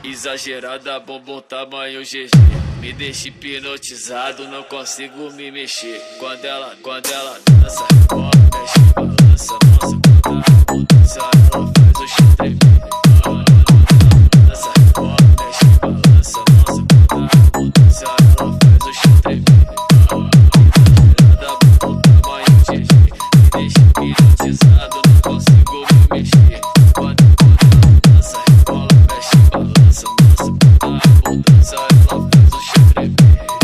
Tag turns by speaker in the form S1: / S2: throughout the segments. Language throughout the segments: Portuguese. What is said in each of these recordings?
S1: Exagerada, bumbum tamanho GG. Me deixa hipnotizado, não consigo me mexer. Quando ela dança, rebola, mexe, balança. Nossa, quanta potência, ela faz o chão tremer. Dança, rebola, mexe, balança. Nossa, quanta potência, ela faz o chão tremer. Exagerada, bumbum tamanho GG. Me deixa hipnotizado, não consigo me mexer. Quando ela dança, rebola, mexe, balança. Nossa, quanta potência, ela faz o chão tremer.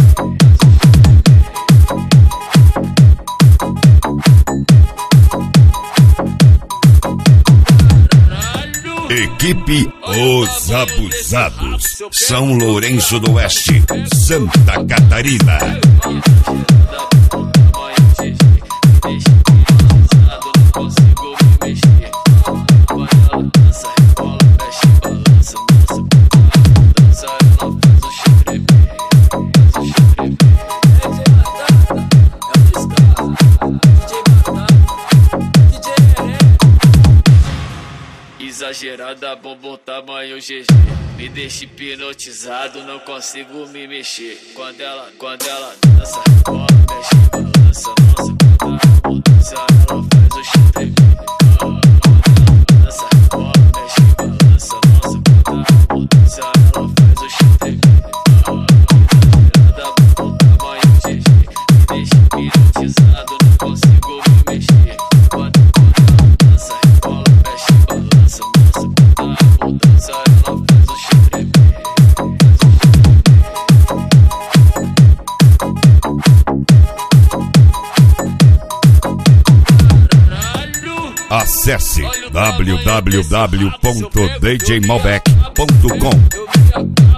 S2: Equipe Os Abusados, São Lourenço do Oeste, Santa Catarina.
S1: Exagerada, bumbum tamanho GG. Me deixa hipnotizado, não consigo me mexer. Quando ela dança, rebola, mexe, balança. Nossa, quanta potência, ela faz o chão tremer. Dança, rebola, mexe, balança. Nossa, quanta potência, ela faz o chão tremer. Exagerada, bumbum tamanho GG. Me deixa hipnotizado, não consigo me mexer. Quando ela dança, rebola, mexe, balança. Nossa, quanta potência, ela faz o chão tremer.
S2: Acesse www.djmalbec.com.